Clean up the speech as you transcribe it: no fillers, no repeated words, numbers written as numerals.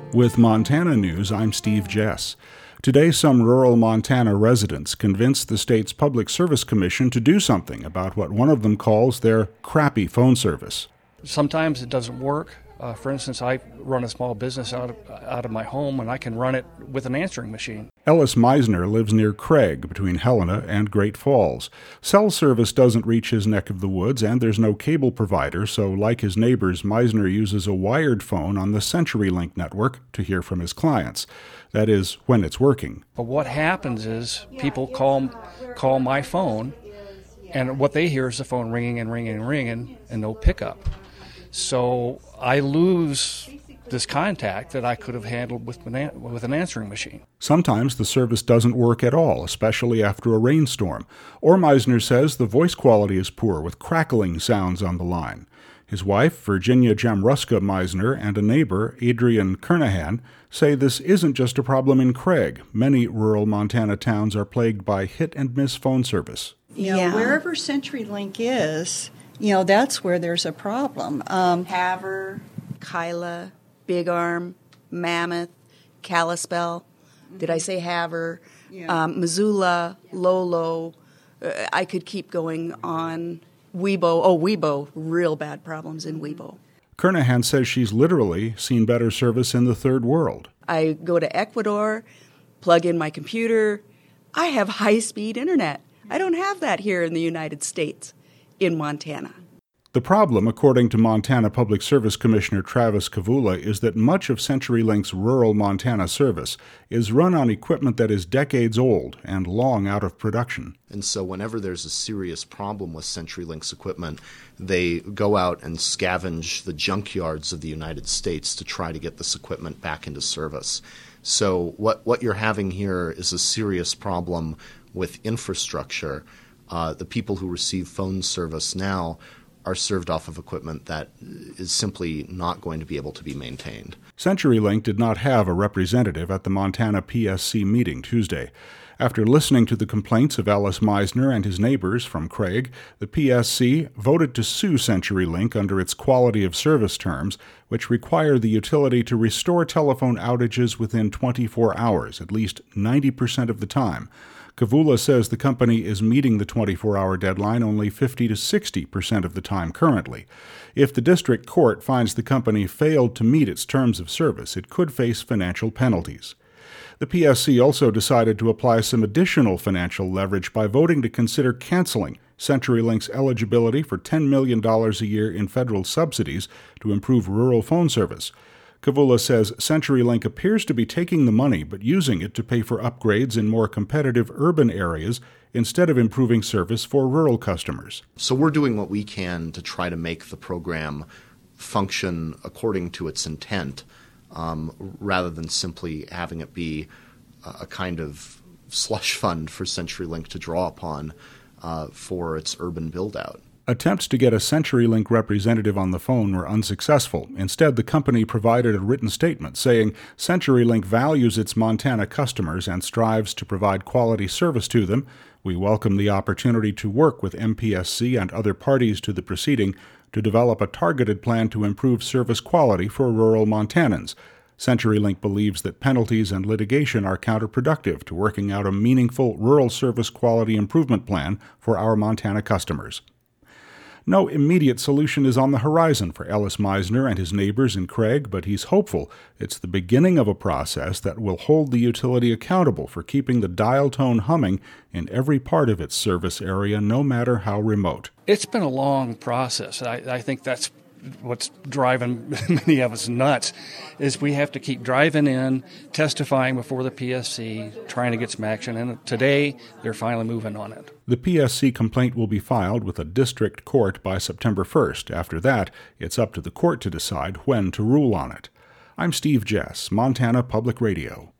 With Montana News, I'm Steve Jess. Today, some rural Montana residents convinced the state's Public Service Commission to do something about what one of them calls their crappy phone service. Sometimes it doesn't work. For instance, I run a small business out of my home, and I can run it with an answering machine. Ellis Meisner lives near Craig, between Helena and Great Falls. Cell service doesn't reach his neck of the woods, and there's no cable provider, so like his neighbors, Meisner uses a wired phone on the CenturyLink network to hear from his clients. That is, when it's working. But what happens is people call my phone, and what they hear is the phone ringing and ringing and ringing, and no pickup. So I lose this contact that I could have handled with an answering machine. Sometimes the service doesn't work at all, especially after a rainstorm. Or Meisner says the voice quality is poor, with crackling sounds on the line. His wife, Virginia Jamruska Meisner, and a neighbor, Adrian Kernahan, say this isn't just a problem in Craig. Many rural Montana towns are plagued by hit-and-miss phone service. Wherever CenturyLink is, that's where there's a problem. Havre, Kyla, Big Arm, Mammoth, Kalispell. Did I say Havre? Missoula, Lolo. I could keep going on. Webo, real bad problems in Webo. Kernahan says she's literally seen better service in the third world. I go to Ecuador, plug in my computer. I have high-speed internet. I don't have that here in the United States, in Montana. The problem, according to Montana Public Service Commissioner Travis Kavula, is that much of CenturyLink's rural Montana service is run on equipment that is decades old and long out of production. And so whenever there's a serious problem with CenturyLink's equipment, they go out and scavenge the junkyards of the United States to try to get this equipment back into service. So what you're having here is a serious problem with infrastructure. The people who receive phone service now are served off of equipment that is simply not going to be able to be maintained. CenturyLink did not have a representative at the Montana PSC meeting Tuesday. After listening to the complaints of Ellis Meisner and his neighbors from Craig, the PSC voted to sue CenturyLink under its quality of service terms, which require the utility to restore telephone outages within 24 hours, at least 90% of the time. Kavula says the company is meeting the 24-hour deadline only 50 to 60% of the time currently. If the district court finds the company failed to meet its terms of service, it could face financial penalties. The PSC also decided to apply some additional financial leverage by voting to consider canceling CenturyLink's eligibility for $10 million a year in federal subsidies to improve rural phone service. Kavula says CenturyLink appears to be taking the money but using it to pay for upgrades in more competitive urban areas instead of improving service for rural customers. So we're doing what we can to try to make the program function according to its intent, rather than simply having it be a kind of slush fund for CenturyLink to draw upon for its urban build-out. Attempts to get a CenturyLink representative on the phone were unsuccessful. Instead, the company provided a written statement saying CenturyLink values its Montana customers and strives to provide quality service to them. We welcome the opportunity to work with MPSC and other parties to the proceeding to develop a targeted plan to improve service quality for rural Montanans. CenturyLink believes that penalties and litigation are counterproductive to working out a meaningful rural service quality improvement plan for our Montana customers. No immediate solution is on the horizon for Ellis Meisner and his neighbors in Craig, but he's hopeful it's the beginning of a process that will hold the utility accountable for keeping the dial tone humming in every part of its service area, no matter how remote. It's been a long process. I think that's what's driving many of us nuts, is we have to keep driving in, testifying before the PSC, trying to get some action, and today they're finally moving on it. The PSC complaint will be filed with a district court by September 1st. After that, it's up to the court to decide when to rule on it. I'm Steve Jess, Montana Public Radio.